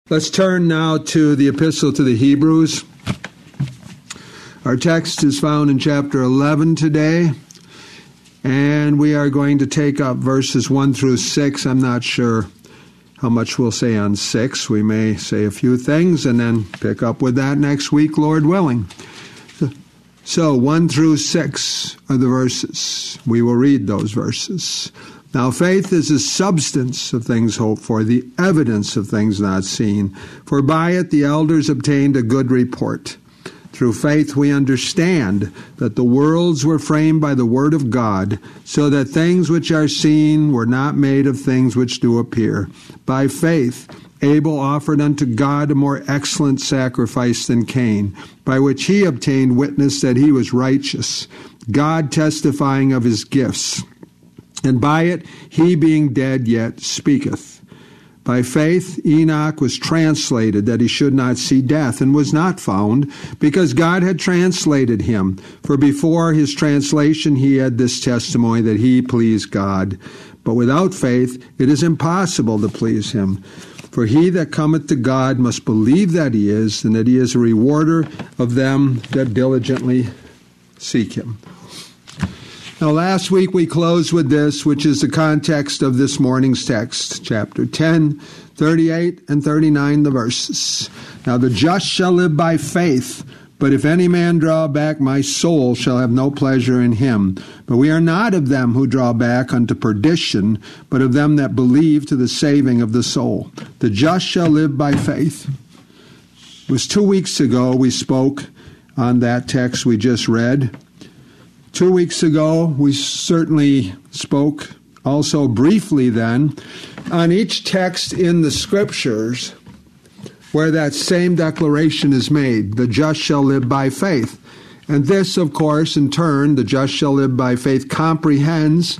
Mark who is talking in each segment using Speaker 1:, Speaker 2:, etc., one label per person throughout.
Speaker 1: Let's turn now to the Epistle to the Hebrews. Our text is found in chapter 11 today, and we are going to take up verses 1 through 6. I'm not sure how much we'll say on 6. We may say a few things and then pick up with that next week, Lord willing. So 1 through 6 are the verses. We will read those verses. Now faith is the substance of things hoped for, the evidence of things not seen. For by it the elders obtained a good report. Through faith we understand that the worlds were framed by the word of God, so that things which are seen were not made of things which do appear. By faith Abel offered unto God a more excellent sacrifice than Cain, by which he obtained witness that he was righteous, God testifying of his gifts. And by it he, being dead, yet speaketh. By faith Enoch was translated, that he should not see death, and was not found, because God had translated him. For before his translation he had this testimony, that he pleased God. But without faith it is impossible to please him. For he that cometh to God must believe that he is, and that he is a rewarder of them that diligently seek him. Now, last week we closed with this, which is the context of this morning's text, chapter 10, 38 and 39, the verses. Now, the just shall live by faith, but if any man draw back, my soul shall have no pleasure in him. But we are not of them who draw back unto perdition, but of them that believe to the saving of the soul. The just shall live by faith. It was 2 weeks ago we spoke on that text we just read. 2 weeks ago, we certainly spoke also briefly then on each text in the Scriptures where that same declaration is made, the just shall live by faith. And this, of course, in turn, the just shall live by faith comprehends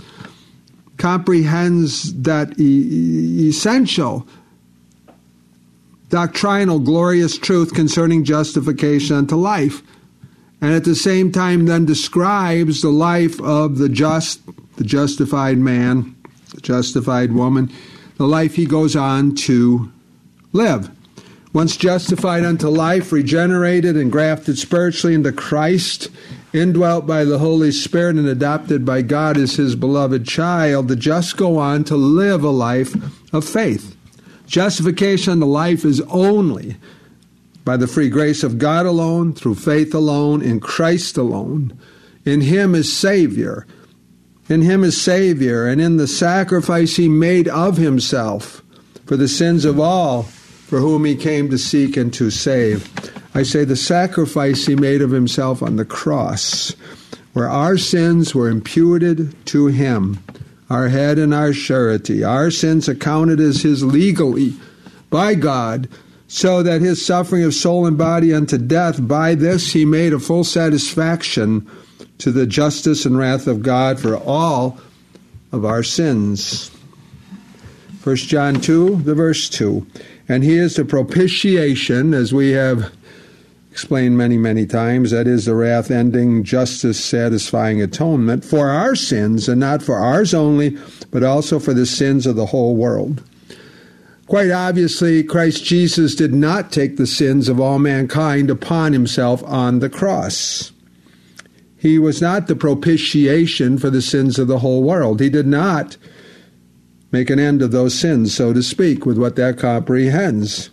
Speaker 1: that essential doctrinal glorious truth concerning justification unto life. And at the same time then describes the life of the just, the justified man, the justified woman, the life he goes on to live. Once justified unto life, regenerated and grafted spiritually into Christ, indwelt by the Holy Spirit and adopted by God as his beloved child, the just go on to live a life of faith. Justification unto life is only by the free grace of God alone, through faith alone, in Christ alone. In him is Savior. In him is Savior, and in the sacrifice he made of himself for the sins of all for whom he came to seek and to save. I say the sacrifice he made of himself on the cross, where our sins were imputed to him, our head and our surety, our sins accounted as his legally by God, so that his suffering of soul and body unto death, by this he made a full satisfaction to the justice and wrath of God for all of our sins. 1 John 2, the verse 2. And he is the propitiation, as we have explained many, many times, that is the wrath-ending, justice-satisfying atonement for our sins, and not for ours only, but also for the sins of the whole world. Quite obviously, Christ Jesus did not take the sins of all mankind upon himself on the cross. He was not the propitiation for the sins of the whole world. He did not make an end of those sins, so to speak, with what that comprehends.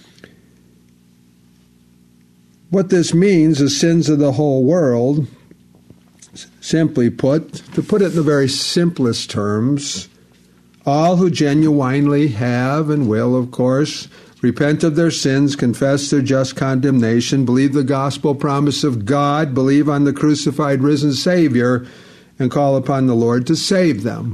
Speaker 1: What this means, the sins of the whole world, simply put, to put it in the very simplest terms, all who genuinely have and will, of course, repent of their sins, confess their just condemnation, believe the gospel promise of God, believe on the crucified, risen Savior, and call upon the Lord to save them.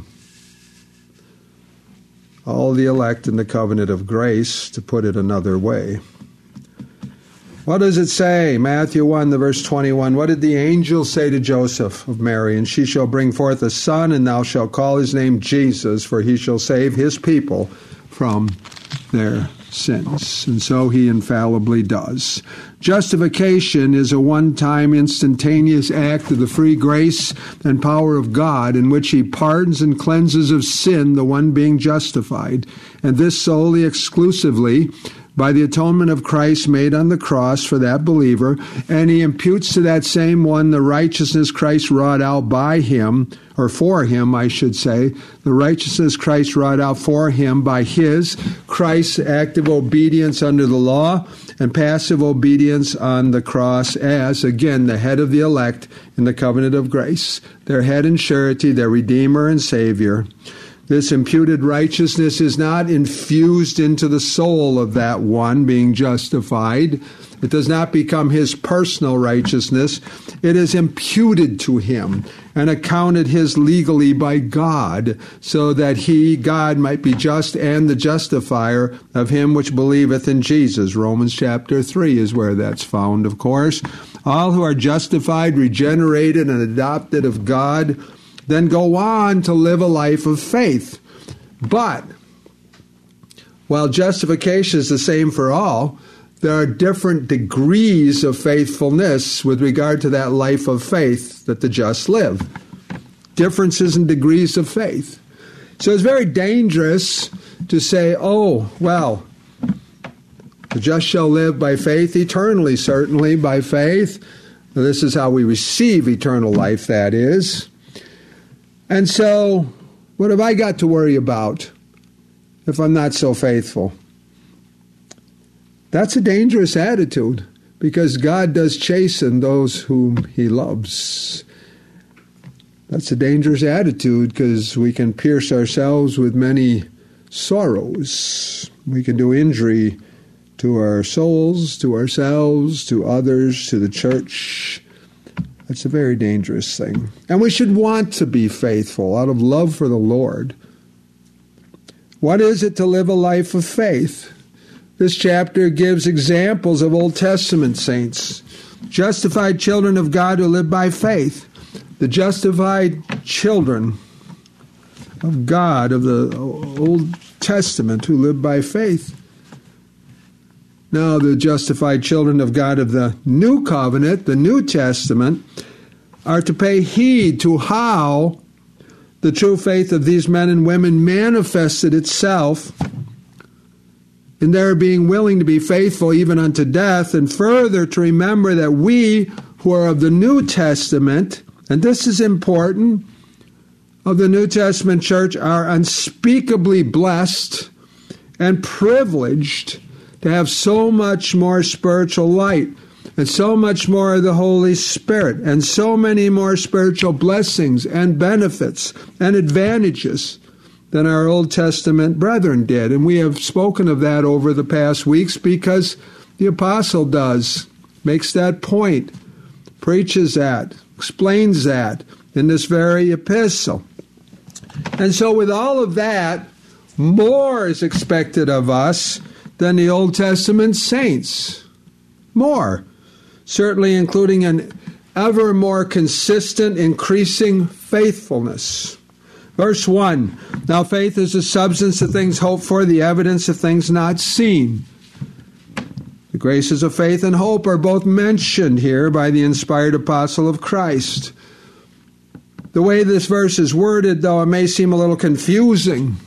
Speaker 1: All the elect in the covenant of grace, to put it another way. What does it say? Matthew 1, the verse 21. What did the angel say to Joseph of Mary? And she shall bring forth a son, and thou shalt call his name Jesus, for he shall save his people from their sins. And so he infallibly does. Justification is a one-time instantaneous act of the free grace and power of God, in which he pardons and cleanses of sin the one being justified. And this solely, exclusively, by the atonement of Christ made on the cross for that believer, and he imputes to that same one the righteousness Christ wrought out by him, or for him, I should say, the righteousness Christ wrought out for him by Christ's active obedience under the law and passive obedience on the cross as, again, the head of the elect in the covenant of grace, their head and surety, their Redeemer and Savior. This imputed righteousness is not infused into the soul of that one being justified. It does not become his personal righteousness. It is imputed to him and accounted his legally by God, so that he, God, might be just and the justifier of him which believeth in Jesus. Romans chapter 3 is where that's found, of course. All who are justified, regenerated, and adopted of God then go on to live a life of faith. But while justification is the same for all, there are different degrees of faithfulness with regard to that life of faith that the just live. Differences in degrees of faith. So it's very dangerous to say, oh, well, the just shall live by faith eternally, certainly by faith. This is how we receive eternal life, that is. And so, what have I got to worry about if I'm not so faithful? That's a dangerous attitude, because God does chasten those whom he loves. That's a dangerous attitude, because we can pierce ourselves with many sorrows. We can do injury to our souls, to ourselves, to others, to the church. It's a very dangerous thing. And we should want to be faithful out of love for the Lord. What is it to live a life of faith? This chapter gives examples of Old Testament saints, justified children of God who live by faith. The justified children of God of the Old Testament who live by faith. Now, the justified children of God of the New Covenant, the New Testament, are to pay heed to how the true faith of these men and women manifested itself in their being willing to be faithful even unto death, and further to remember that we who are of the New Testament, and this is important, of the New Testament church, are unspeakably blessed and privileged to have so much more spiritual light and so much more of the Holy Spirit and so many more spiritual blessings and benefits and advantages than our Old Testament brethren did. And we have spoken of that over the past weeks because the apostle makes that point, preaches that, explains that in this very epistle. And so with all of that, more is expected of us than the Old Testament saints. More. Certainly including an ever more consistent, increasing faithfulness. Verse 1, now faith is the substance of things hoped for, the evidence of things not seen. The graces of faith and hope are both mentioned here by the inspired apostle of Christ. The way this verse is worded, though, it may seem a little confusing.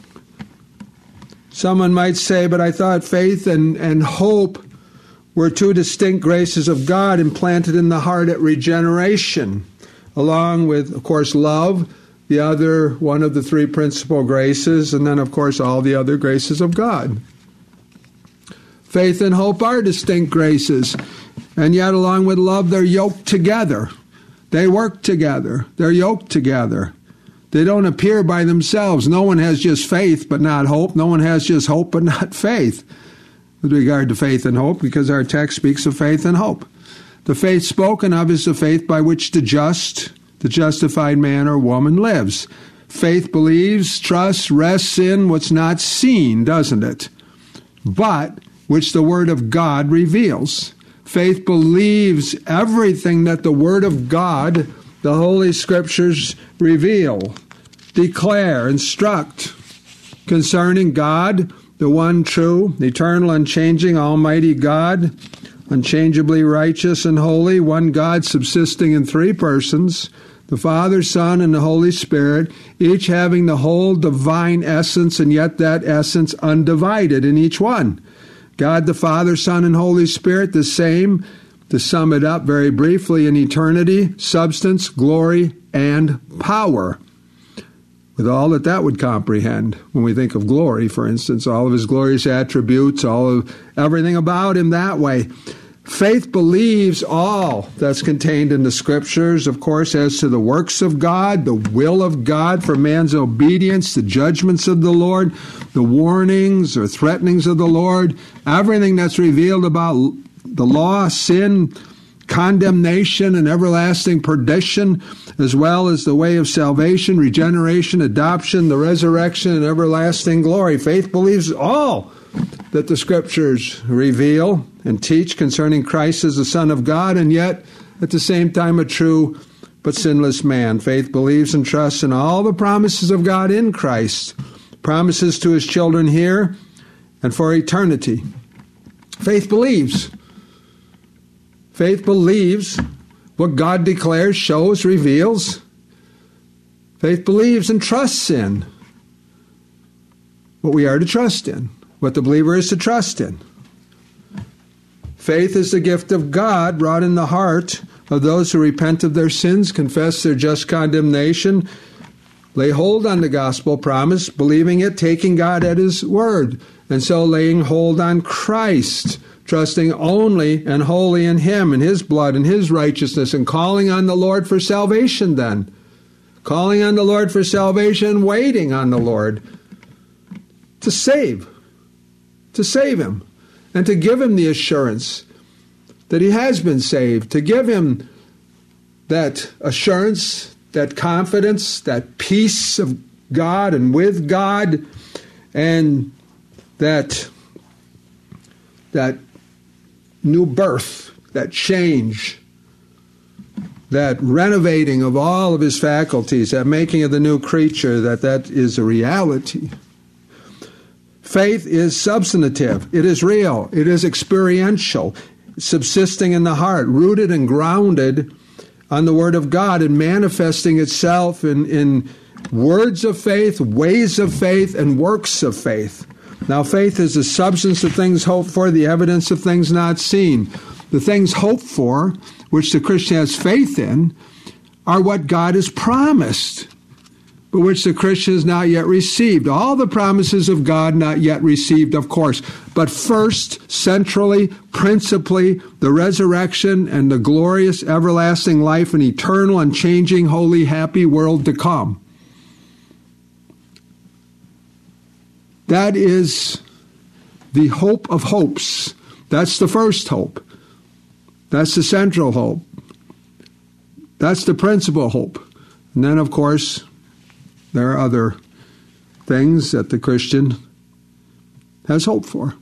Speaker 1: Someone might say, but I thought faith and hope were two distinct graces of God implanted in the heart at regeneration, along with, of course, love, the other one of the three principal graces, and then, of course, all the other graces of God. Faith and hope are distinct graces, and yet along with love, they're yoked together. They work together. They're yoked together. They don't appear by themselves. No one has just faith but not hope. No one has just hope but not faith with regard to faith and hope, because our text speaks of faith and hope. The faith spoken of is the faith by which the justified man or woman lives. Faith believes, trusts, rests in what's not seen, doesn't it? But which the Word of God reveals. Faith believes everything that the Word of God, the Holy Scriptures, reveal, declare, instruct concerning God, the one true, eternal, unchanging, almighty God, unchangeably righteous and holy, one God subsisting in three persons, the Father, Son, and the Holy Spirit, each having the whole divine essence, and yet that essence undivided in each one. God the Father, Son, and Holy Spirit, the same, to sum it up very briefly, in eternity, substance, glory, and power. With all that would comprehend. When we think of glory, for instance, all of his glorious attributes, all of everything about him that way. Faith believes all that's contained in the Scriptures, of course, as to the works of God, the will of God for man's obedience, the judgments of the Lord, the warnings or threatenings of the Lord, everything that's revealed about the law, sin, condemnation, and everlasting perdition, as well as the way of salvation, regeneration, adoption, the resurrection, and everlasting glory. Faith believes all that the Scriptures reveal and teach concerning Christ as the Son of God, and yet at the same time a true but sinless man. Faith believes and trusts in all the promises of God in Christ, promises to his children here and for eternity. Faith believes. Faith believes what God declares, shows, reveals. Faith believes and trusts in what we are to trust in, what the believer is to trust in. Faith is the gift of God wrought in the heart of those who repent of their sins, confess their just condemnation, lay hold on the gospel promise, believing it, taking God at his word, and so laying hold on Christ, trusting only and wholly in him and his blood and his righteousness, and calling on the Lord for salvation then. Calling on the Lord for salvation, waiting on the Lord to save him, and to give him the assurance that he has been saved, to give him that assurance, that confidence, that peace of God and with God, and that new birth, that change, that renovating of all of his faculties, that making of the new creature, that is a reality. Faith is substantive. It is real. It is experiential, subsisting in the heart, rooted and grounded on the Word of God and manifesting itself in words of faith, ways of faith, and works of faith. Now, faith is the substance of things hoped for, the evidence of things not seen. The things hoped for, which the Christian has faith in, are what God has promised, but which the Christian has not yet received. All the promises of God not yet received, of course. But first, centrally, principally, the resurrection and the glorious everlasting life and eternal, unchanging, holy, happy world to come. That is the hope of hopes. That's the first hope. That's the central hope. That's the principal hope. And then, of course, there are other things that the Christian has hope for.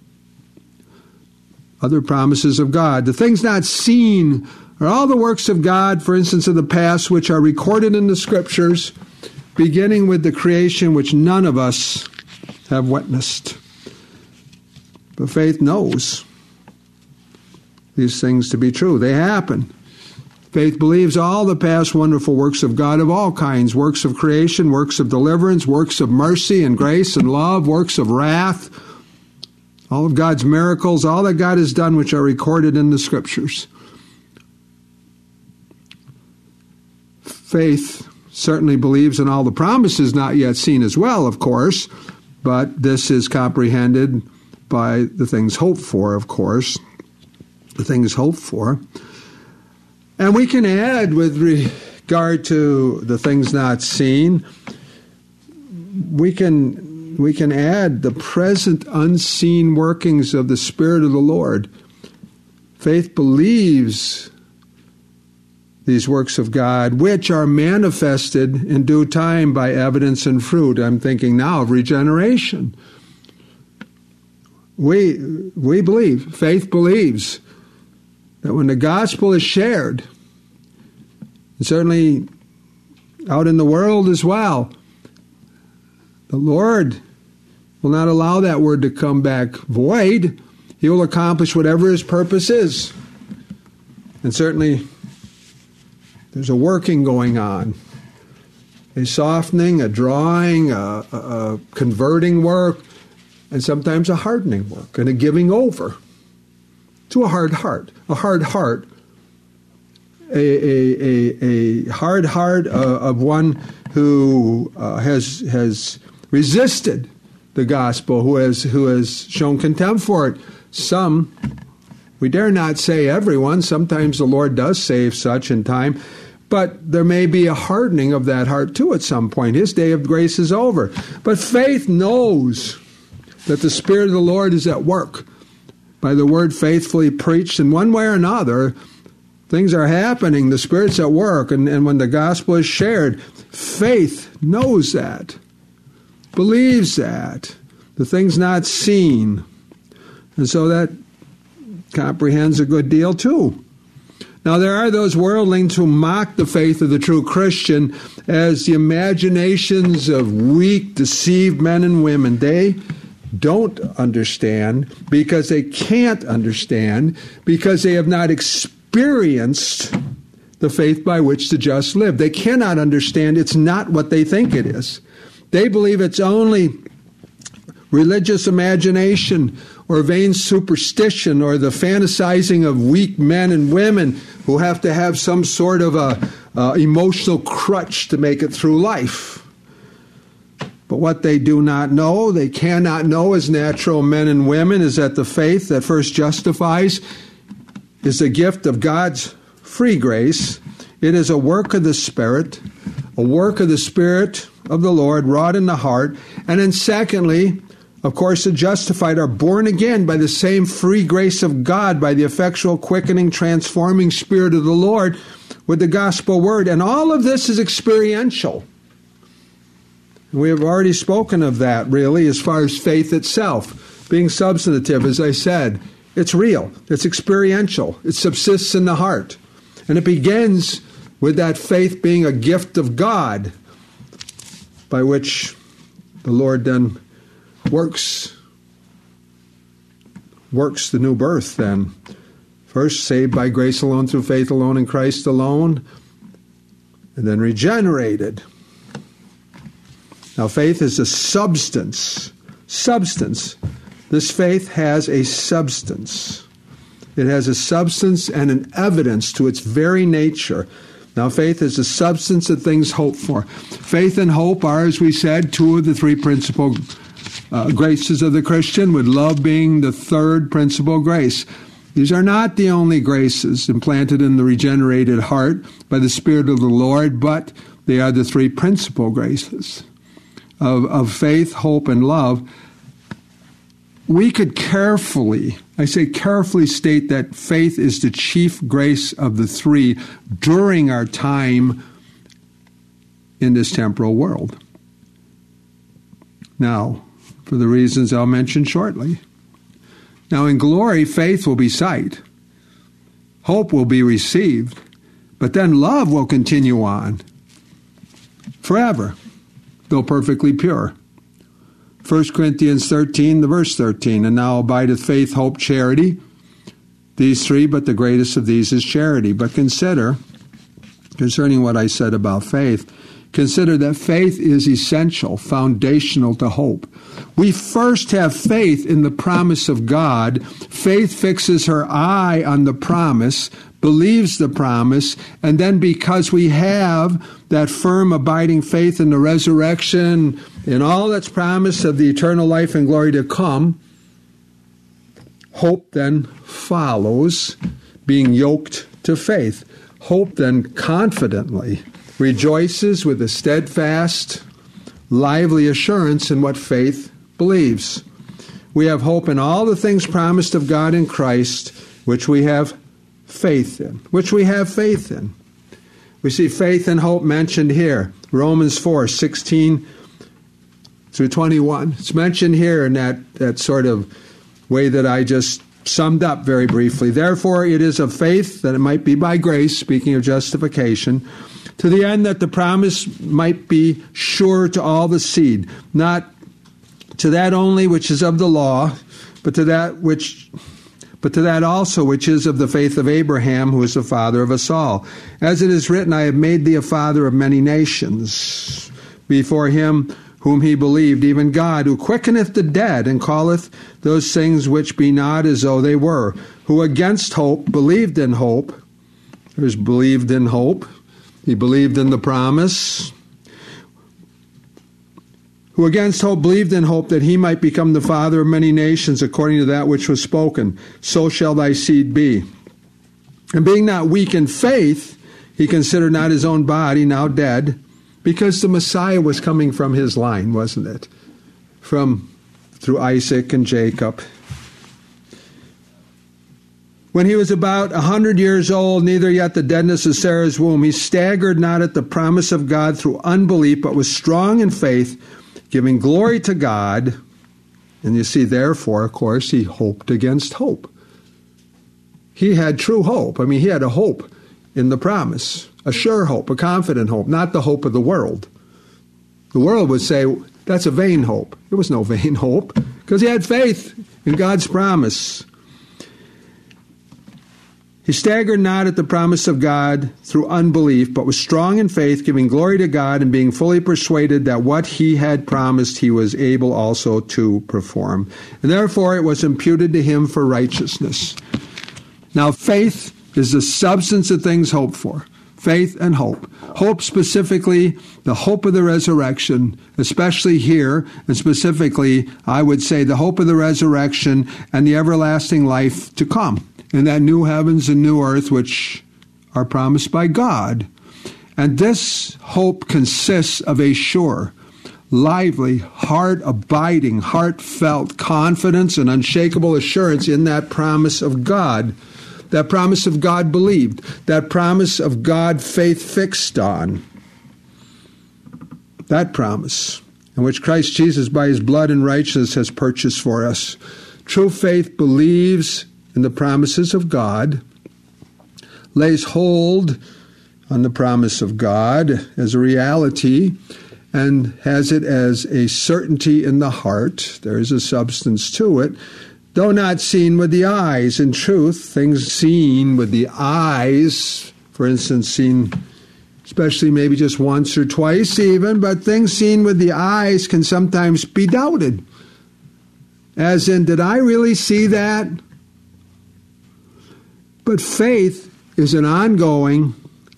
Speaker 1: Other promises of God. The things not seen are all the works of God, for instance, of the past, which are recorded in the Scriptures, beginning with the creation which none of us have witnessed. But faith knows these things to be true. They happen. Faith believes all the past wonderful works of God of all kinds, works of creation, works of deliverance, works of mercy and grace and love, works of wrath, all of God's miracles, all that God has done which are recorded in the Scriptures. Faith certainly believes in all the promises not yet seen as well, of course, but this is comprehended by the things hoped for, of course, the things hoped for. And we can add, with regard to the things not seen, we can add the present unseen workings of the Spirit of the Lord. Faith believes these works of God, which are manifested in due time by evidence and fruit. I'm thinking now of regeneration. We believe, faith believes, that when the gospel is shared, and certainly out in the world as well, the Lord will not allow that word to come back void. He will accomplish whatever his purpose is. And certainly there's a working going on, a softening, a drawing, a converting work, and sometimes a hardening work and a giving over to a hard heart. A hard heart, a hard heart of one who has resisted the gospel, who has shown contempt for it. Some, we dare not say everyone, sometimes the Lord does save such in time, but there may be a hardening of that heart too at some point. His day of grace is over. But faith knows that the Spirit of the Lord is at work. By the word faithfully preached in one way or another, things are happening. The Spirit's at work. And when the gospel is shared, faith knows that, believes that, the things not seen. And so that comprehends a good deal too. Now, there are those worldlings who mock the faith of the true Christian as the imaginations of weak, deceived men and women. They don't understand because they can't understand because they have not experienced the faith by which the just live. They cannot understand. It's not what they think it is. They believe it's only religious imagination or vain superstition or the fantasizing of weak men and women who have to have some sort of a emotional crutch to make it through life. But what they do not know, they cannot know as natural men and women, is that the faith that first justifies is a gift of God's free grace. It is a work of the Spirit, a work of the Spirit of the Lord wrought in the heart. And then secondly, of course, the justified are born again by the same free grace of God, by the effectual, quickening, transforming Spirit of the Lord with the gospel word. And all of this is experiential. We have already spoken of that, really, as far as faith itself. Being substantive, as I said, it's real, it's experiential, it subsists in the heart. And it begins with that faith being a gift of God, by which the Lord then works the new birth then. First, saved by grace alone, through faith alone, in Christ alone, and then regenerated. Now, faith is a substance. Substance. This faith has a substance. It has a substance and an evidence to its very nature. Now, faith is a substance of things hoped for. Faith and hope are, as we said, two of the three principal graces of the Christian, with love being the third principal grace. These are not the only graces implanted in the regenerated heart by the Spirit of the Lord, but they are the three principal graces of faith, hope, and love. We could carefully state that faith is the chief grace of the three during our time in this temporal world. Now, for the reasons I'll mention shortly. Now, in glory, faith will be sight. Hope will be received. But then love will continue on forever, though perfectly pure. 1 Corinthians 13, the verse 13, and now abideth faith, hope, charity. These three, but the greatest of these is charity. But consider, concerning what I said about faith, consider that faith is essential, foundational to hope. We first have faith in the promise of God. Faith fixes her eye on the promise, believes the promise, and then because we have that firm, abiding faith in the resurrection, in all that's promised of the eternal life and glory to come, hope then follows, being yoked to faith. Hope then confidently rejoices with a steadfast, lively assurance in what faith believes. We have hope in all the things promised of God in Christ, which we have faith in. We see faith and hope mentioned here. Romans 4:16 through 21. It's mentioned here in that sort of way that I just summed up very briefly. Therefore, it is of faith that it might be by grace, speaking of justification, to the end that the promise might be sure to all the seed, not to that only which is of the law, but to that also which is of the faith of Abraham, who is the father of us all. As it is written, I have made thee a father of many nations, before him whom he believed, even God, who quickeneth the dead, and calleth those things which be not as though they were, who against hope believed in hope. There's believed in hope. He believed in the promise. Who against hope believed in hope that he might become the father of many nations, according to that which was spoken. So shall thy seed be. And being not weak in faith, he considered not his own body now dead, because the Messiah was coming from his line, wasn't it? Through Isaac and Jacob. When he was about 100 years old, neither yet the deadness of Sarah's womb, he staggered not at the promise of God through unbelief, but was strong in faith, giving glory to God. And you see, therefore, of course, he hoped against hope. He had true hope. I mean, he had a hope in the promise, a sure hope, a confident hope, not the hope of the world. The world would say, that's a vain hope. There was no vain hope, because he had faith in God's promise. He staggered not at the promise of God through unbelief, but was strong in faith, giving glory to God, and being fully persuaded that what he had promised he was able also to perform. And therefore it was imputed to him for righteousness. Now faith is the substance of things hoped for. Faith and hope. Hope specifically, the hope of the resurrection, especially here, and specifically, I would say, the hope of the resurrection and the everlasting life to come, in that new heavens and new earth which are promised by God. And this hope consists of a sure, lively, heart-abiding, heartfelt confidence and unshakable assurance in that promise of God. That promise of God believed. That promise of God faith fixed on. That promise, in which Christ Jesus by his blood and righteousness has purchased for us. True faith believes in the promises of God, lays hold on the promise of God as a reality, and has it as a certainty in the heart. There is a substance to it, though not seen with the eyes. In truth, things seen with the eyes, for instance, seen especially maybe just once or twice even, but things seen with the eyes can sometimes be doubted. As in, did I really see that? But faith is an ongoing,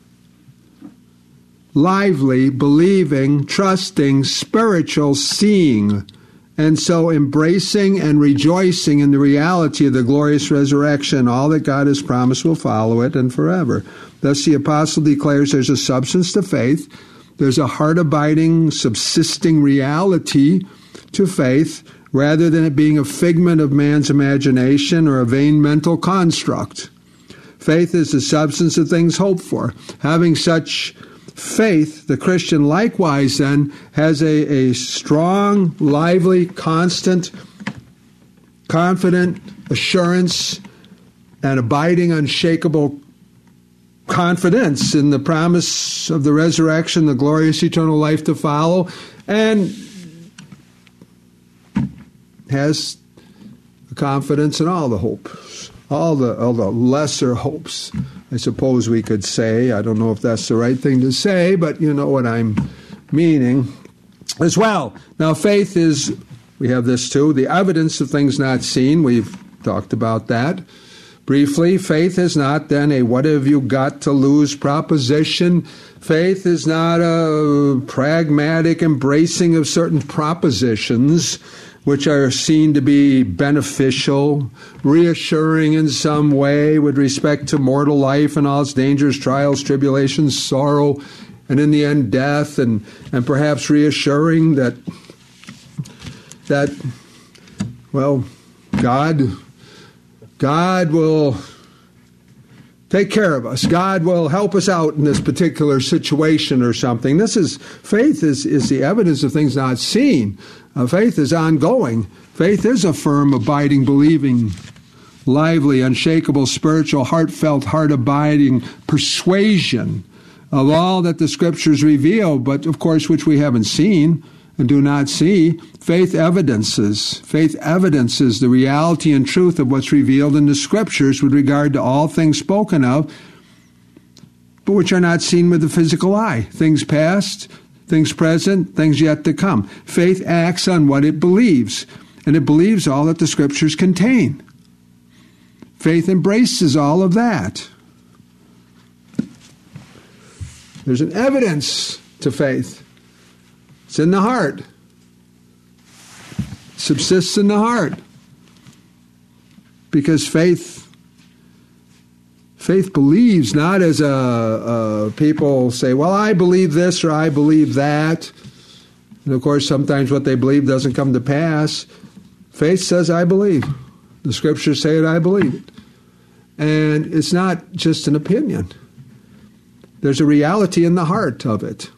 Speaker 1: lively, believing, trusting, spiritual seeing, and so embracing and rejoicing in the reality of the glorious resurrection. All that God has promised will follow it and forever. Thus the apostle declares there's a substance to faith, there's a heart-abiding, subsisting reality to faith, rather than it being a figment of man's imagination or a vain mental construct. Faith is the substance of things hoped for. Having such faith, the Christian likewise then has a strong, lively, constant, confident assurance and abiding, unshakable confidence in the promise of the resurrection, the glorious eternal life to follow, and has a confidence in all the hopes. All the lesser hopes, I suppose we could say. I don't know if that's the right thing to say, but you know what I'm meaning as well. Now, faith is, we have this too, the evidence of things not seen. We've talked about that briefly. Faith is not then a what have you got to lose proposition. Faith is not a pragmatic embracing of certain propositions which are seen to be beneficial, reassuring in some way with respect to mortal life and all its dangers, trials, tribulations, sorrow, and in the end death, and perhaps reassuring that well, God will take care of us. God will help us out in this particular situation or something. Faith is the evidence of things not seen. Faith is ongoing. Faith is a firm, abiding, believing, lively, unshakable, spiritual, heartfelt, heart-abiding persuasion of all that the Scriptures reveal, but of course which we haven't seen and do not see. Faith evidences the reality and truth of what's revealed in the Scriptures with regard to all things spoken of, but which are not seen with the physical eye. Things past, things present, things yet to come. Faith acts on what it believes, and it believes all that the Scriptures contain. Faith embraces all of that. There's an evidence to faith. It's in the heart. It subsists in the heart. Because faith believes, not as people say, well, I believe this or I believe that. And of course, sometimes what they believe doesn't come to pass. Faith says, I believe. The Scriptures say it, I believe it. And it's not just an opinion. There's a reality in the heart of it.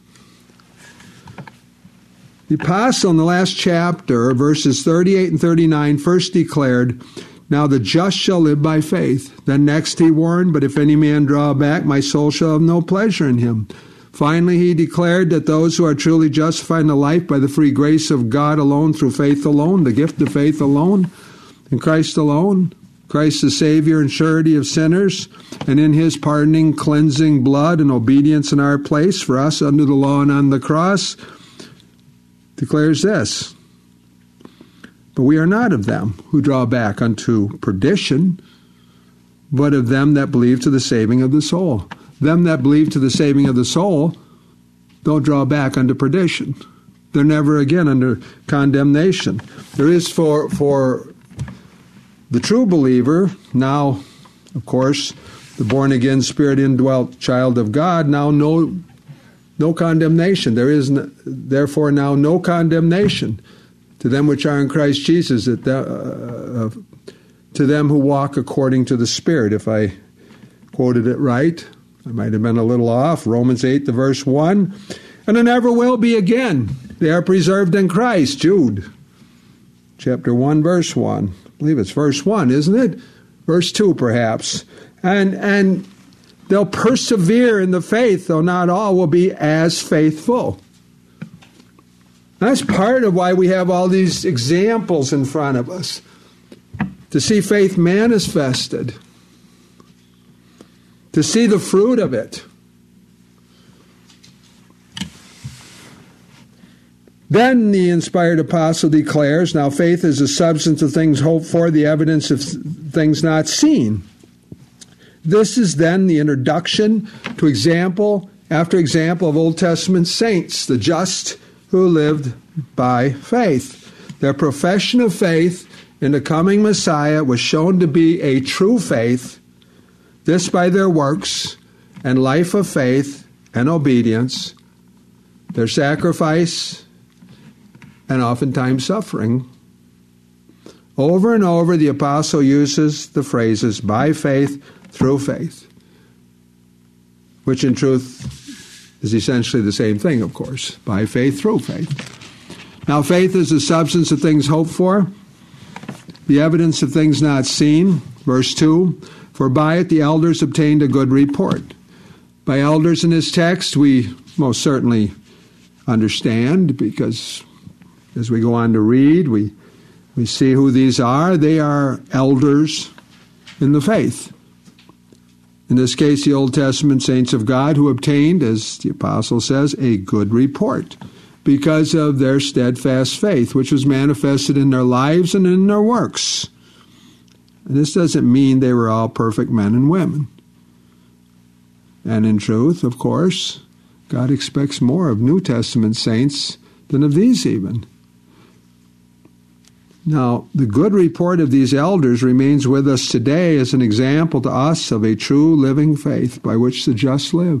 Speaker 1: The apostle in the last chapter, verses 38 and 39, first declared, now the just shall live by faith. Then next he warned, but if any man draw back, my soul shall have no pleasure in him. Finally he declared that those who are truly justified in the life by the free grace of God alone, through faith alone, the gift of faith alone, in Christ alone, Christ the Savior and surety of sinners, and in his pardoning, cleansing blood and obedience in our place for us under the law and on the cross, declares this, but we are not of them who draw back unto perdition, but of them that believe to the saving of the soul. Them that believe to the saving of the soul don't draw back unto perdition. They're never again under condemnation. There is for the true believer, now, of course, the born-again, Spirit-indwelt child of God, now no condemnation. There is therefore now no condemnation to them which are in Christ Jesus, to them who walk according to the Spirit. If I quoted it right, I might have been a little off. Romans 8, the verse 1. And there never will be again. They are preserved in Christ. Jude, chapter 1, verse 1. I believe it's verse 1, isn't it? Verse 2, perhaps. And they'll persevere in the faith, though not all will be as faithful. That's part of why we have all these examples in front of us, to see faith manifested, to see the fruit of it. Then the inspired apostle declares, now faith is the substance of things hoped for, the evidence of things not seen. This is then the introduction to example after example of Old Testament saints, the just who lived by faith. Their profession of faith in the coming Messiah was shown to be a true faith, this by their works and life of faith and obedience, their sacrifice, and oftentimes suffering. Over and over, the apostle uses the phrases by faith, through faith, which in truth is essentially the same thing, of course. By faith, through faith. Now, faith is the substance of things hoped for, the evidence of things not seen. Verse 2, for by it the elders obtained a good report. By elders in this text, we most certainly understand, because as we go on to read, we see who these are. They are elders in the faith. In this case, the Old Testament saints of God who obtained, as the apostle says, a good report because of their steadfast faith, which was manifested in their lives and in their works. And this doesn't mean they were all perfect men and women. And in truth, of course, God expects more of New Testament saints than of these even. Now, the good report of these elders remains with us today as an example to us of a true living faith by which the just live.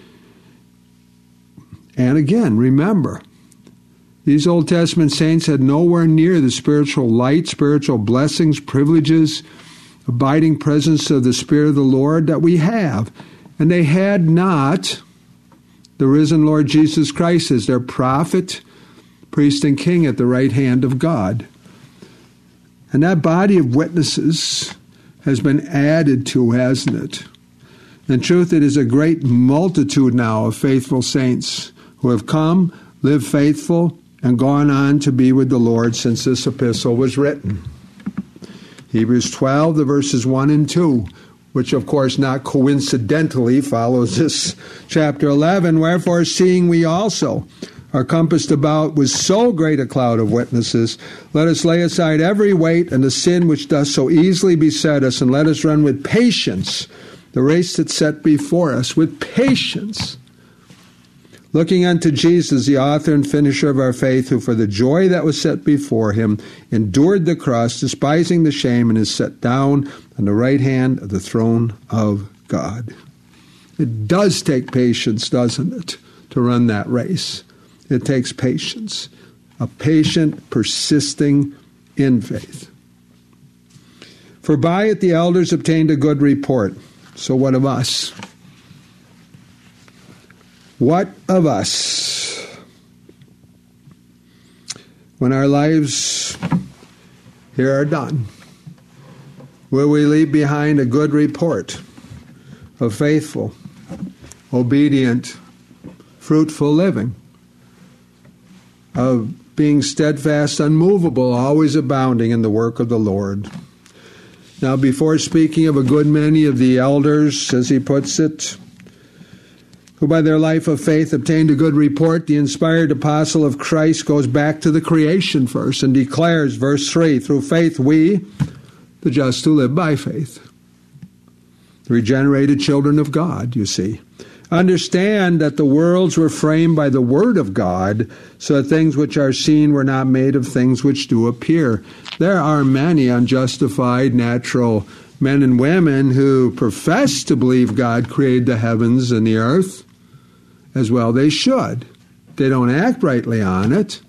Speaker 1: And again, remember, these Old Testament saints had nowhere near the spiritual light, spiritual blessings, privileges, abiding presence of the Spirit of the Lord that we have. And they had not the risen Lord Jesus Christ as their prophet, priest, and king at the right hand of God. And that body of witnesses has been added to, hasn't it? In truth, it is a great multitude now of faithful saints who have come, lived faithful, and gone on to be with the Lord since this epistle was written. Hebrews 12, the verses 1 and 2, which of course not coincidentally follows this chapter 11. Wherefore, seeing we also are compassed about with so great a cloud of witnesses. Let us lay aside every weight and the sin which doth so easily beset us, and let us run with patience the race that's set before us, with patience, looking unto Jesus, the author and finisher of our faith, who for the joy that was set before him endured the cross, despising the shame, and is set down on the right hand of the throne of God. It does take patience, doesn't it, to run that race? It takes patience, a patient, persisting in faith. For by it the elders obtained a good report. So what of us? What of us? When our lives here are done, will we leave behind a good report of faithful, obedient, fruitful living, of being steadfast, unmovable, always abounding in the work of the Lord? Now, before speaking of a good many of the elders, as he puts it, who by their life of faith obtained a good report, the inspired apostle of Christ goes back to the creation first and declares, verse 3, through faith we, the just who live by faith, the regenerated children of God, you see, understand that the worlds were framed by the word of God, so that things which are seen were not made of things which do appear. There are many unjustified natural men and women who profess to believe God created the heavens and the earth, as well they should. They don't act rightly on it.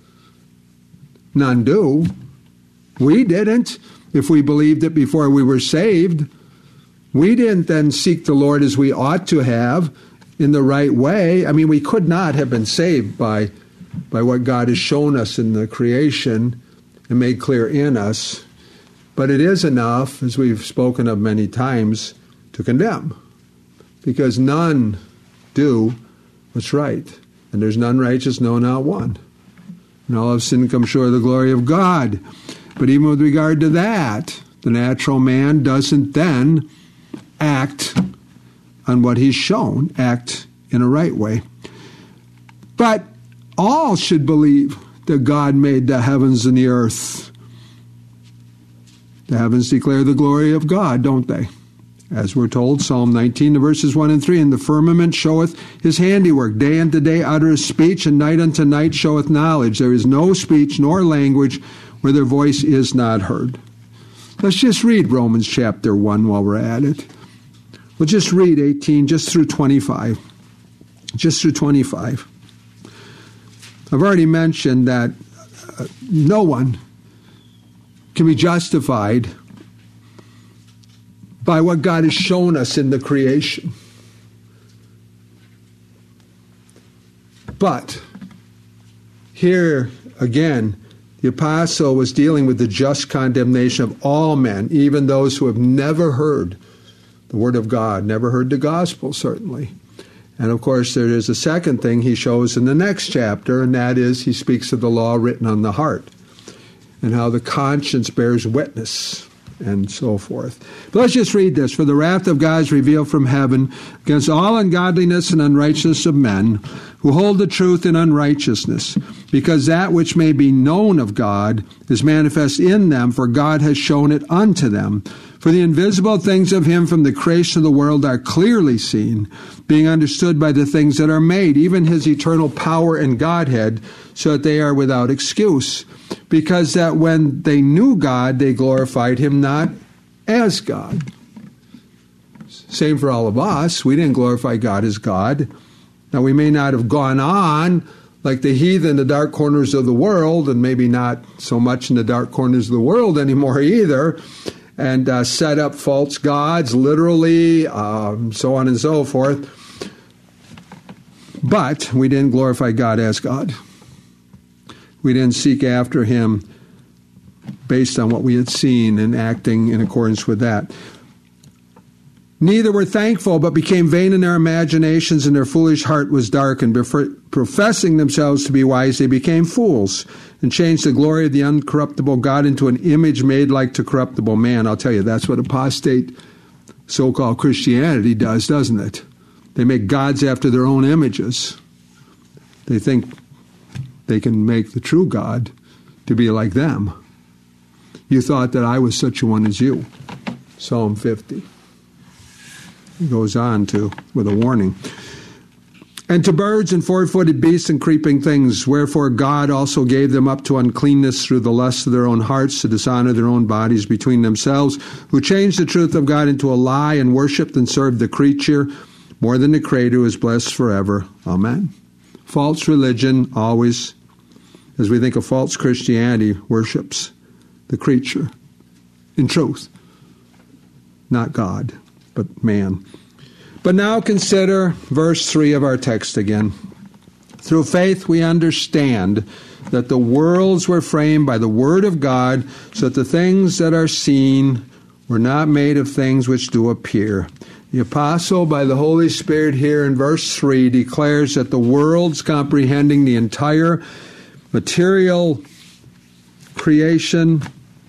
Speaker 1: None do. We didn't. If we believed it before we were saved, we didn't then seek the Lord as we ought to have in the right way. I mean, we could not have been saved by what God has shown us in the creation and made clear in us. But it is enough, as we've spoken of many times, to condemn. Because none do what's right. And there's none righteous, no, not one. And all have sinned and come short of the glory of God. But even with regard to that, the natural man doesn't then act on what he's shown, act in a right way. But all should believe that God made the heavens and the earth. The heavens declare the glory of God, don't they? As we're told, Psalm 19, verses 1 and 3, and the firmament showeth his handiwork. Day unto day uttereth speech, and night unto night showeth knowledge. There is no speech nor language where their voice is not heard. Let's just read Romans chapter 1 while we're at it. We'll just read 18, just through 25. Just through 25. I've already mentioned that no one can be justified by what God has shown us in the creation. But here again, the apostle was dealing with the just condemnation of all men, even those who have never heard the word of God, never heard the gospel, certainly. And of course, there is a second thing he shows in the next chapter, and that is he speaks of the law written on the heart and how the conscience bears witness and so forth. But let's just read this. For the wrath of God is revealed from heaven against all ungodliness and unrighteousness of men who hold the truth in unrighteousness, because that which may be known of God is manifest in them, for God has shown it unto them. For the invisible things of him from the creation of the world are clearly seen, being understood by the things that are made, even his eternal power and Godhead, so that they are without excuse. Because that when they knew God, they glorified him not as God. Same for all of us. We didn't glorify God as God. Now, we may not have gone on like the heathen in the dark corners of the world, and maybe not so much in the dark corners of the world anymore either, and set up false gods, literally, so on and so forth. But we didn't glorify God as God. We didn't seek after him based on what we had seen and acting in accordance with that. Neither were thankful, but became vain in their imaginations, and their foolish heart was darkened. Professing themselves to be wise, they became fools, and changed the glory of the uncorruptible God into an image made like to corruptible man. I'll tell you, that's what apostate so-called Christianity does, doesn't it? They make gods after their own images. They think they can make the true God to be like them. You thought that I was such a one as you. Psalm 50. He goes on with a warning. And to birds and four-footed beasts and creeping things, wherefore God also gave them up to uncleanness through the lusts of their own hearts, to dishonor their own bodies between themselves, who changed the truth of God into a lie and worshipped and served the creature more than the Creator, who is blessed forever. Amen. False religion always, as we think of false Christianity, worships the creature in truth, not God, but man. But now consider verse 3 of our text again. Through faith we understand that the worlds were framed by the word of God, so that the things that are seen were not made of things which do appear. The apostle, by the Holy Spirit here in verse 3, declares that the worlds comprehending the entire material creation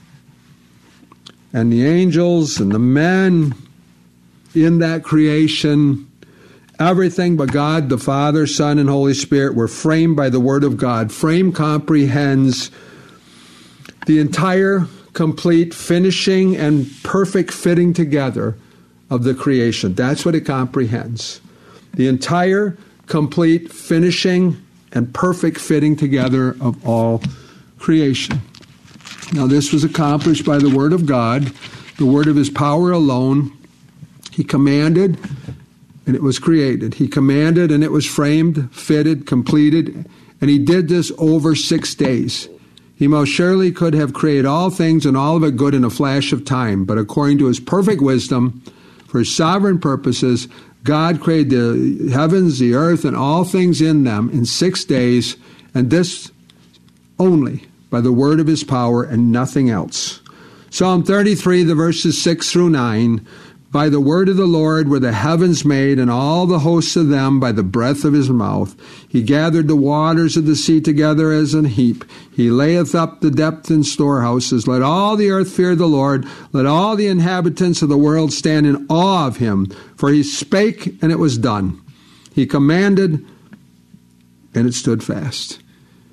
Speaker 1: and the angels and the men in that creation, everything but God, the Father, Son, and Holy Spirit were framed by the Word of God. Frame comprehends the entire, complete, finishing, and perfect fitting together of the creation. That's what it comprehends. The entire, complete, finishing, and perfect fitting together of all creation. Now, this was accomplished by the Word of God, the Word of His power alone. He commanded, and it was created. He commanded, and it was framed, fitted, completed, and He did this over 6 days. He most surely could have created all things and all of it good in a flash of time, but according to His perfect wisdom, for His sovereign purposes, God created the heavens, the earth, and all things in them in 6 days, and this only by the word of His power and nothing else. Psalm 33, the verses 6 through 9, by the word of the Lord were the heavens made, and all the hosts of them by the breath of His mouth. He gathered the waters of the sea together as an heap. He layeth up the depth in storehouses. Let all the earth fear the Lord. Let all the inhabitants of the world stand in awe of Him. For He spake, and it was done. He commanded, and it stood fast.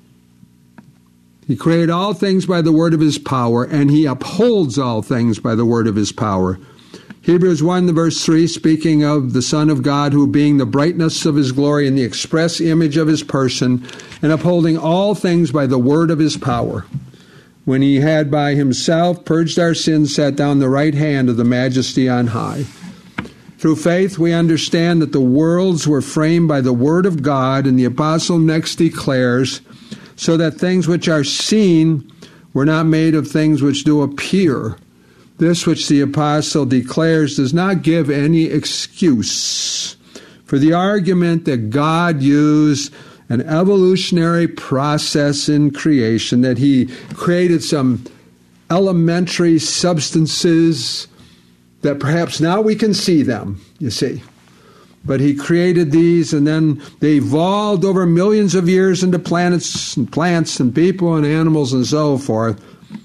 Speaker 1: He created all things by the word of His power, and He upholds all things by the word of His power. Hebrews 1, the verse 3, speaking of the Son of God, who being the brightness of His glory and the express image of His person, and upholding all things by the word of His power, when He had by Himself purged our sins, sat down the right hand of the Majesty on high. Through faith we understand that the worlds were framed by the word of God, and the apostle next declares, so that things which are seen were not made of things which do appear. This which the apostle declares does not give any excuse for the argument that God used an evolutionary process in creation, that He created some elementary substances that perhaps now we can see them, you see. But He created these, and then they evolved over millions of years into planets and plants and people and animals and so forth.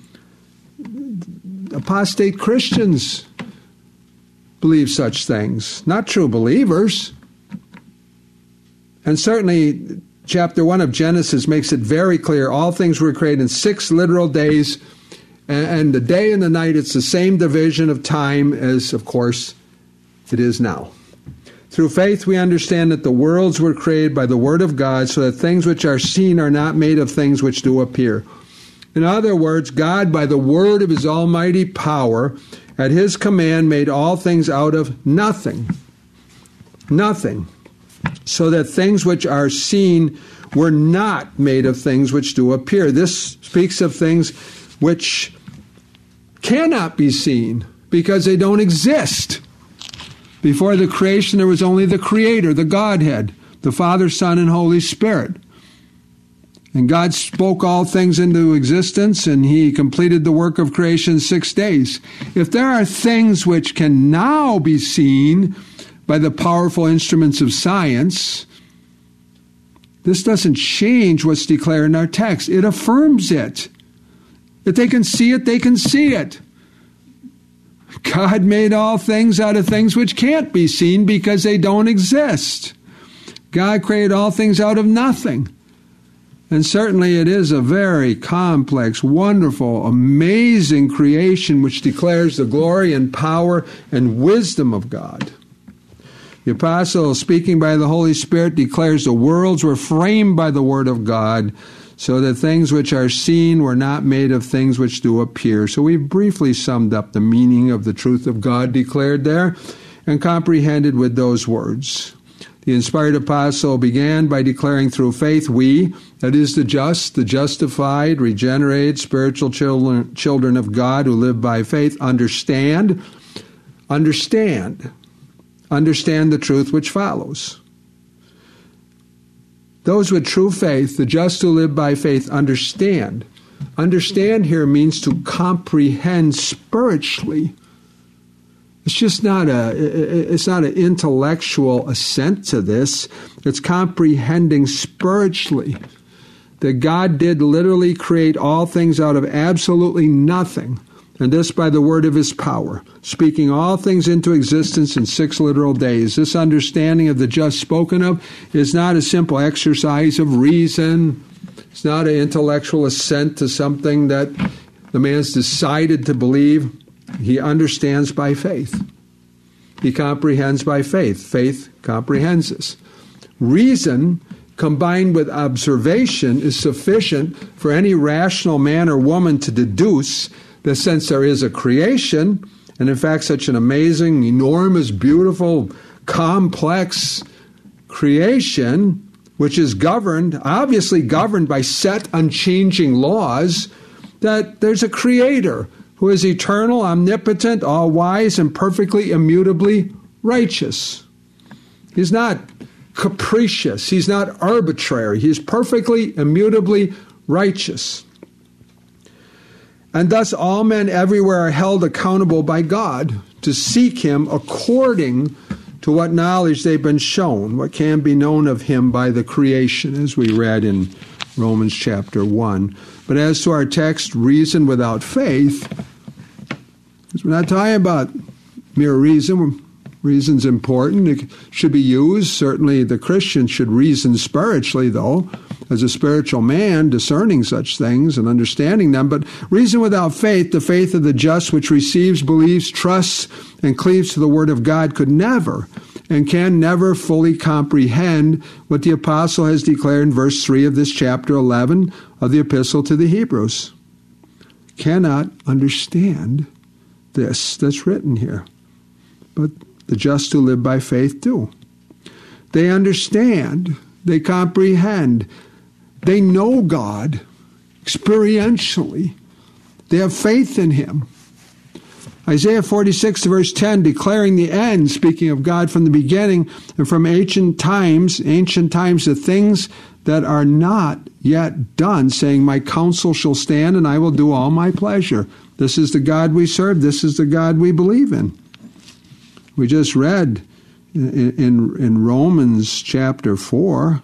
Speaker 1: Apostate Christians believe such things, not true believers. And certainly, chapter 1 of Genesis makes it very clear. All things were created in 6 literal days, and the day and the night, it's the same division of time as, of course, it is now. Through faith we understand that the worlds were created by the word of God, so that things which are seen are not made of things which do appear. In other words, God, by the word of His almighty power, at His command, made all things out of nothing. Nothing. So that things which are seen were not made of things which do appear. This speaks of things which cannot be seen because they don't exist. Before the creation, there was only the Creator, the Godhead, the Father, Son, and Holy Spirit. And God spoke all things into existence, and He completed the work of creation in 6 days. If there are things which can now be seen by the powerful instruments of science, this doesn't change what's declared in our text. It affirms it. If they can see it, they can see it. God made all things out of things which can't be seen because they don't exist. God created all things out of nothing. And certainly it is a very complex, wonderful, amazing creation which declares the glory and power and wisdom of God. The apostle, speaking by the Holy Spirit, declares the worlds were framed by the word of God, so that things which are seen were not made of things which do appear. So we've briefly summed up the meaning of the truth of God declared there and comprehended with those words. The inspired apostle began by declaring through faith we, that is the just, the justified, regenerated, spiritual children of God who live by faith, understand the truth which follows. Those with true faith, the just who live by faith, understand. Understand here means to comprehend spiritually. It's just not an intellectual assent to this. It's comprehending spiritually that God did literally create all things out of absolutely nothing, and this by the word of his power, speaking all things into existence in 6 literal days. This understanding of the just spoken of is not a simple exercise of reason. It's not an intellectual assent to something that the man's decided to believe. He understands by faith. He comprehends by faith. Faith comprehends this. Reason combined with observation is sufficient for any rational man or woman to deduce that since there is a creation, and in fact such an amazing, enormous, beautiful, complex creation, which is obviously governed by set, unchanging laws, that there's a creator who is eternal, omnipotent, all-wise, and perfectly, immutably righteous. He's not capricious. He's not arbitrary. He's perfectly, immutably righteous. And thus all men everywhere are held accountable by God to seek him according to what knowledge they've been shown, what can be known of him by the creation, as we read in Romans chapter 1. But as to our text, reason without faith, we're not talking about mere reason. Reason's important. It should be used. Certainly the Christian should reason spiritually, though, as a spiritual man, discerning such things and understanding them. But reason without faith, the faith of the just which receives, believes, trusts, and cleaves to the word of God, could never and can never fully comprehend what the apostle has declared in verse 3 of this chapter 11 of the epistle to the Hebrews. Cannot understand this that's written here. But the just who live by faith do. They understand, they comprehend, they know God experientially. They have faith in him. Isaiah 46 verse 10, declaring the end, speaking of God from the beginning and from ancient times, the things that are not yet done, saying, my counsel shall stand and I will do all my pleasure. This is the God we serve. This is the God we believe in. We just read in Romans chapter 4,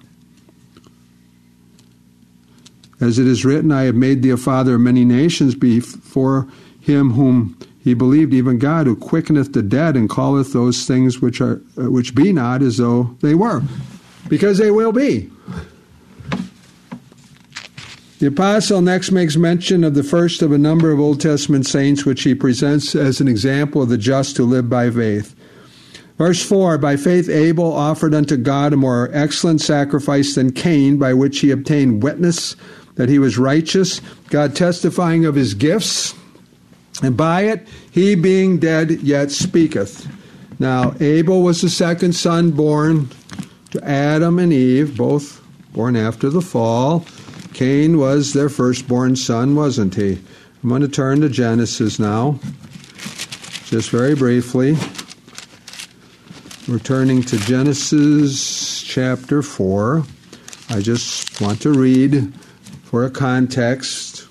Speaker 1: as it is written, I have made thee a father of many nations before him whom he believed, even God, who quickeneth the dead and calleth those things which be not as though they were, because they will be. The apostle next makes mention of the first of a number of Old Testament saints, which he presents as an example of the just who live by faith. Verse 4, by faith Abel offered unto God a more excellent sacrifice than Cain, by which he obtained witness that he was righteous, God testifying of his gifts, and by it he being dead yet speaketh. Now Abel was the second son born to Adam and Eve, both born after the fall. Cain was their firstborn son, wasn't he? I'm going to turn to Genesis now, just very briefly. We're turning to Genesis chapter 4. I just want to read for a context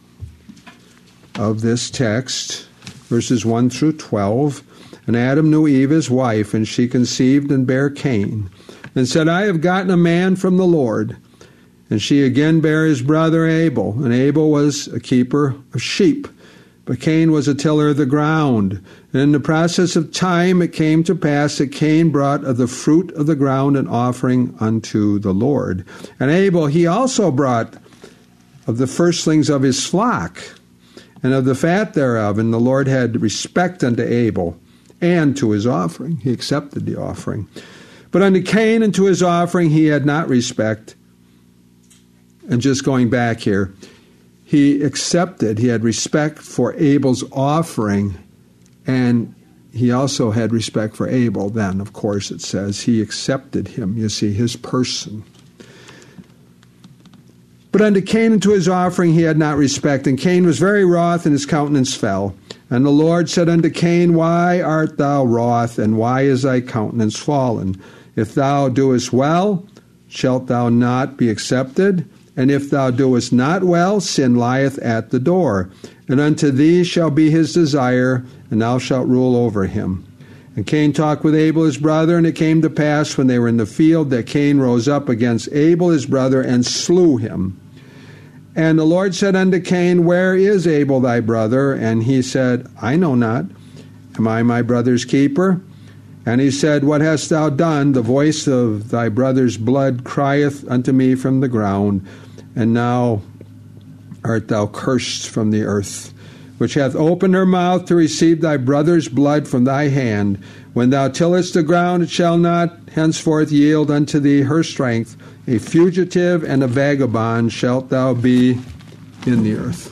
Speaker 1: of this text, verses 1 through 12. And Adam knew Eve his wife, and she conceived and bare Cain, and said, I have gotten a man from the Lord. And she again bare his brother Abel, and Abel was a keeper of sheep, but Cain was a tiller of the ground. And in the process of time it came to pass that Cain brought of the fruit of the ground an offering unto the Lord. And Abel he also brought of the firstlings of his flock, and of the fat thereof. And the Lord had respect unto Abel, and to his offering. He accepted the offering. But unto Cain and to his offering he had not respect. And just going back here, he had respect for Abel's offering, and he also had respect for Abel. Then, of course, it says he accepted him, you see, his person. But unto Cain and to his offering he had not respect. And Cain was very wroth, and his countenance fell. And the Lord said unto Cain, Why art thou wroth, and why is thy countenance fallen? If thou doest well, shalt thou not be accepted? And if thou doest not well, sin lieth at the door. And unto thee shall be his desire, and thou shalt rule over him. And Cain talked with Abel his brother, and it came to pass when they were in the field that Cain rose up against Abel his brother, and slew him. And the Lord said unto Cain, Where is Abel thy brother? And he said, I know not. Am I my brother's keeper? And he said, What hast thou done? The voice of thy brother's blood crieth unto me from the ground. And now art thou cursed from the earth, which hath opened her mouth to receive thy brother's blood from thy hand. When thou tillest the ground, it shall not henceforth yield unto thee her strength. A fugitive and a vagabond shalt thou be in the earth.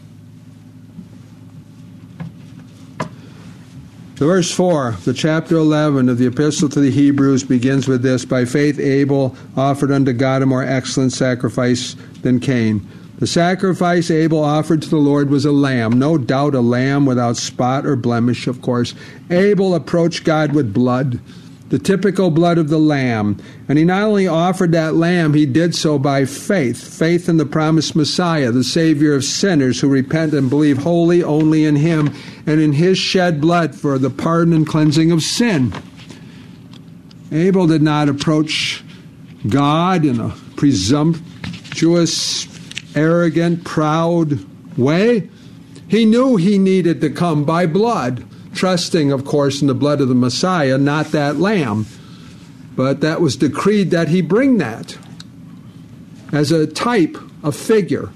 Speaker 1: The verse 4, the chapter 11 of the Epistle to the Hebrews begins with this: By faith Abel offered unto God a more excellent sacrifice than Cain. The sacrifice Abel offered to the Lord was a lamb, no doubt a lamb without spot or blemish, of course. Abel approached God with blood, the typical blood of the lamb. And he not only offered that lamb, he did so by faith in the promised Messiah, the Savior of sinners who repent and believe wholly only in him and in his shed blood for the pardon and cleansing of sin. Abel did not approach God in a presumptuous, arrogant, proud way. He knew he needed to come by blood, trusting, of course, in the blood of the Messiah, not that lamb. But that was decreed that he bring that as a type, a figure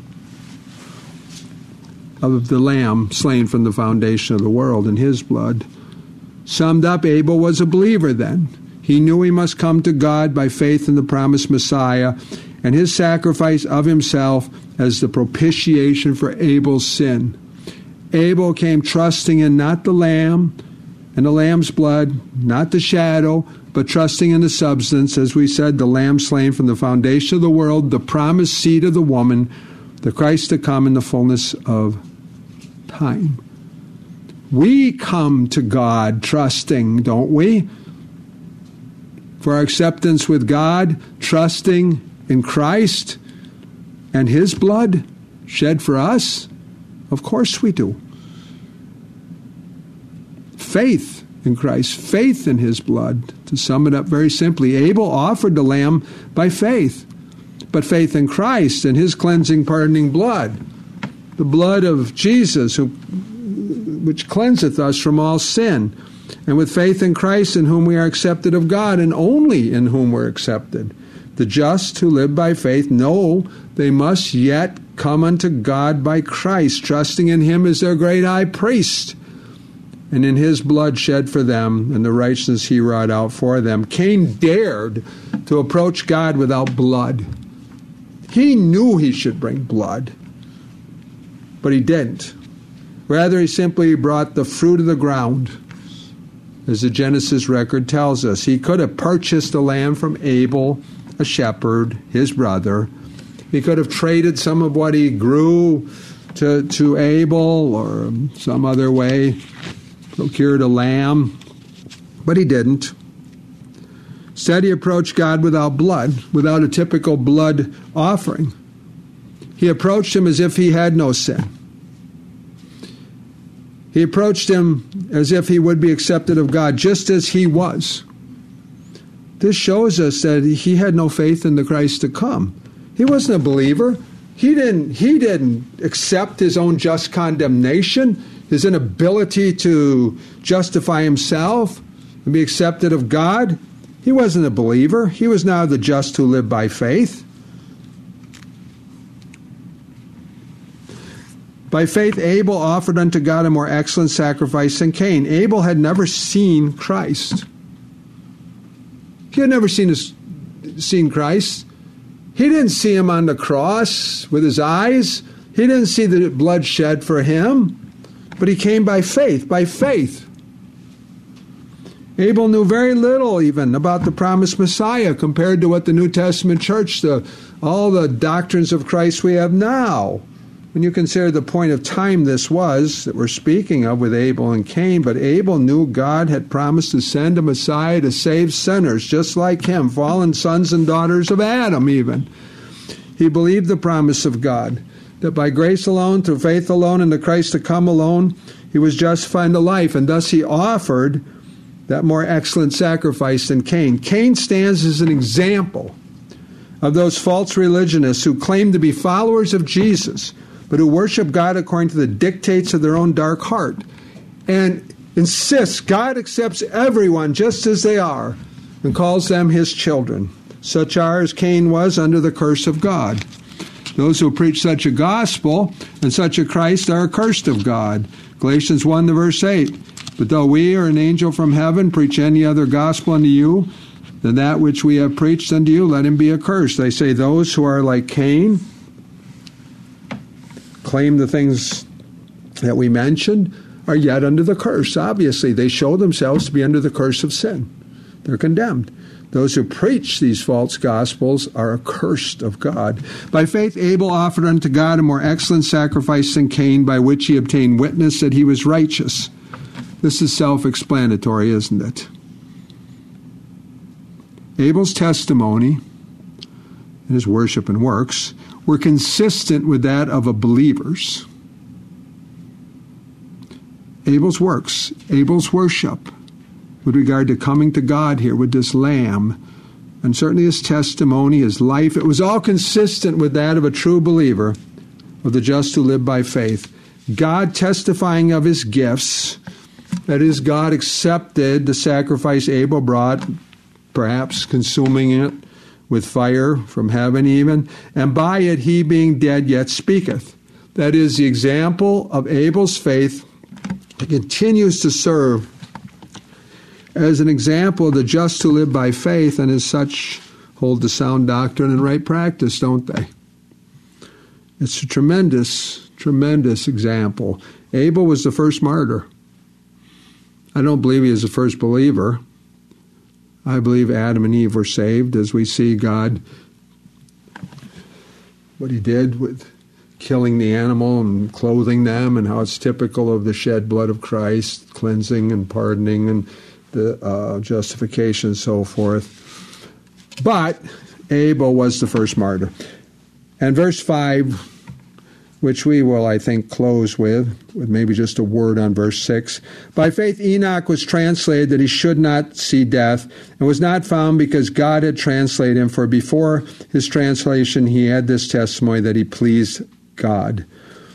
Speaker 1: of the lamb slain from the foundation of the world in his blood. Summed up, Abel was a believer then. He knew he must come to God by faith in the promised Messiah and his sacrifice of himself as the propitiation for Abel's sin. Abel came trusting in not the lamb and the lamb's blood, not the shadow, but trusting in the substance, as we said, the lamb slain from the foundation of the world, the promised seed of the woman, the Christ to come in the fullness of time. We come to God trusting, don't we? For our acceptance with God, trusting in Christ and his blood shed for us? Of course we do. Faith in Christ, faith in his blood. To sum it up very simply, Abel offered the lamb by faith, but faith in Christ and his cleansing, pardoning blood, the blood of Jesus, which cleanseth us from all sin. And with faith in Christ, in whom we are accepted of God, and only in whom we're accepted. The just who live by faith know they must yet come unto God by Christ, trusting in him as their great high priest, and in his blood shed for them, and the righteousness he wrought out for them. Cain dared to approach God without blood. He knew he should bring blood, but he didn't. Rather, he simply brought the fruit of the ground, as the Genesis record tells us. He could have purchased a lamb from Abel, a shepherd, his brother. He could have traded some of what he grew to Abel, or some other way procured a lamb, but he didn't. Instead, he approached God without blood, without a typical blood offering. He approached him as if he had no sin. He approached him as if he would be accepted of God, just as he was. This shows us that he had no faith in the Christ to come. He wasn't a believer. He didn't accept his own just condemnation, his inability to justify himself and be accepted of God. He wasn't a believer. He was not the just who live by faith. By faith, Abel offered unto God a more excellent sacrifice than Cain. Abel had never seen Christ. He had never seen Christ. He didn't see him on the cross with his eyes. He didn't see the blood shed for him. But he came by faith, Abel knew very little even about the promised Messiah compared to what the New Testament church, all the doctrines of Christ we have now. When you consider the point of time this was that we're speaking of with Abel and Cain, but Abel knew God had promised to send a Messiah to save sinners just like him, fallen sons and daughters of Adam even. He believed the promise of God, that by grace alone, through faith alone, and the Christ to come alone, he was justified to life, and thus he offered that more excellent sacrifice than Cain. Cain stands as an example of those false religionists who claim to be followers of Jesus, but who worship God according to the dictates of their own dark heart, and insists God accepts everyone just as they are and calls them his children. Such are as Cain was under the curse of God. Those who preach such a gospel and such a Christ are accursed of God. Galatians 1 to verse 8. But though we or an angel from heaven preach any other gospel unto you than that which we have preached unto you, let him be accursed. They say those who are like Cain, claim the things that we mentioned, are yet under the curse. Obviously, they show themselves to be under the curse of sin. They're condemned. Those who preach these false gospels are accursed of God. By faith, Abel offered unto God a more excellent sacrifice than Cain, by which he obtained witness that he was righteous. This is self-explanatory, isn't it? Abel's testimony and his worship and works were consistent with that of a believer's. Abel's works, Abel's worship, with regard to coming to God here with this lamb, and certainly his testimony, his life, it was all consistent with that of a true believer, of the just who live by faith. God testifying of his gifts, that is, God accepted the sacrifice Abel brought, perhaps consuming it with fire from heaven even, and by it he being dead yet speaketh. That is, the example of Abel's faith continues to serve as an example of the just who live by faith, and as such hold to sound doctrine and right practice, don't they? It's a tremendous, tremendous example. Abel was the first martyr. I don't believe he is the first believer. I believe Adam and Eve were saved, as we see God, what he did with killing the animal and clothing them, and how it's typical of the shed blood of Christ, cleansing and pardoning and the justification and so forth. But Abel was the first martyr. And verse 5, which we will, I think, close with maybe just a word on verse 6. By faith Enoch was translated that he should not see death, and was not found because God had translated him, for before his translation he had this testimony that he pleased God.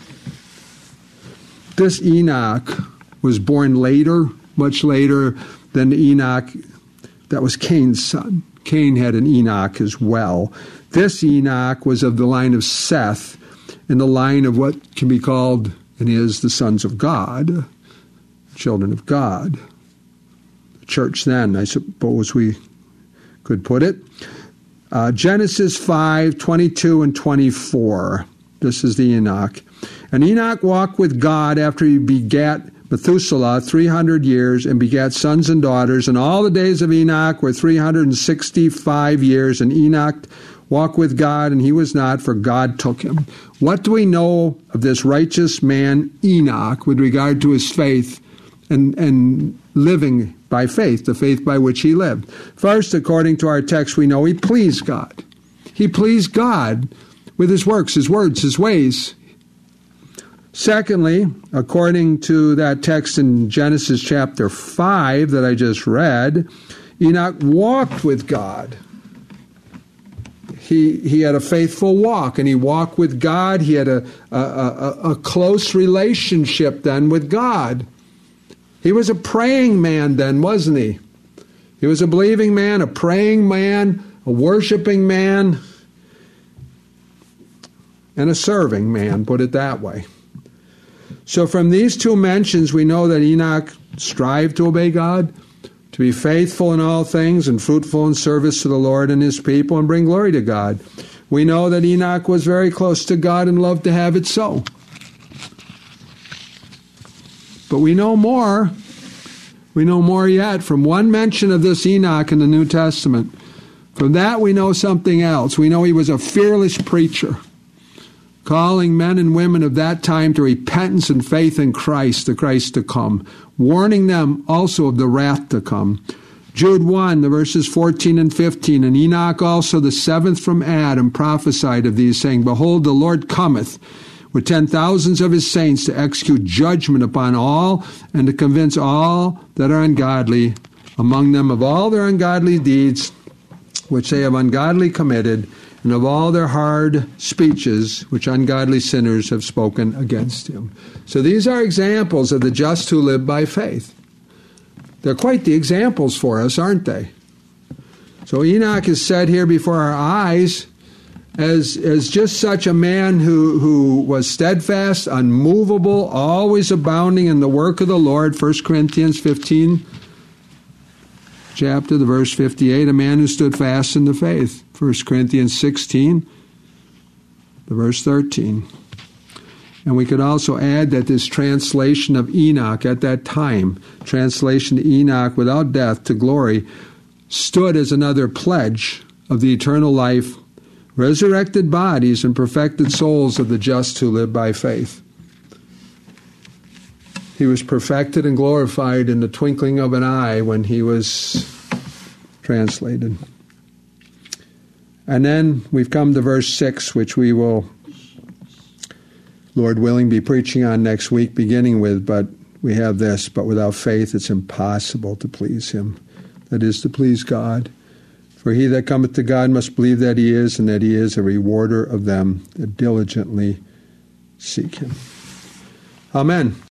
Speaker 1: This Enoch was born later, much later than Enoch that was Cain's son. Cain had an Enoch as well. This Enoch was of the line of Seth, in the line of what can be called and is the sons of God, children of God. The church then, I suppose we could put it. Genesis 5:22 and 24. This is the Enoch. And Enoch walked with God after he begat Methuselah 300 years, and begat sons and daughters. And all the days of Enoch were 365 years. And Enoch walked with God, and he was not, for God took him. What do we know of this righteous man Enoch with regard to his faith and living by faith, the faith by which he lived? First, according to our text, we know he pleased God. He pleased God with his works, his words, his ways. Secondly, according to that text in Genesis chapter 5 that I just read, Enoch walked with God. he had a faithful walk, and he walked with God. He had a close relationship then with God. He was a praying man then, wasn't he? He was a believing man, a praying man, a worshiping man, and a serving man, put it that way. So from these two mentions, we know that Enoch strived to obey God, to be faithful in all things and fruitful in service to the Lord and his people and bring glory to God. We know that Enoch was very close to God and loved to have it so. But we know more. We know more yet from one mention of this Enoch in the New Testament. From that we know something else. We know he was a fearless preacher, calling men and women of that time to repentance and faith in Christ, the Christ to come, warning them also of the wrath to come. Jude 1, the verses 14 and 15, and Enoch also, the seventh from Adam, prophesied of these, saying, Behold, the Lord cometh with 10,000s of his saints to execute judgment upon all and to convince all that are ungodly, among them of all their ungodly deeds which they have ungodly committed, and of all their hard speeches which ungodly sinners have spoken against him. So these are examples of the just who live by faith. They're quite the examples for us, aren't they? So Enoch is set here before our eyes as just such a man who was steadfast, unmovable, always abounding in the work of the Lord. 1 Corinthians 15, chapter, the verse 58, a man who stood fast in the faith. 1 Corinthians 16, the verse 13. And we could also add that this translation of Enoch at that time, translation to Enoch without death to glory, stood as another pledge of the eternal life, resurrected bodies, and perfected souls of the just who live by faith. He was perfected and glorified in the twinkling of an eye when he was translated. And then we've come to verse 6, which we will, Lord willing, be preaching on next week, beginning with, but we have this, but without faith it's impossible to please him. That is, to please God. For he that cometh to God must believe that he is, and that he is a rewarder of them that diligently seek him. Amen.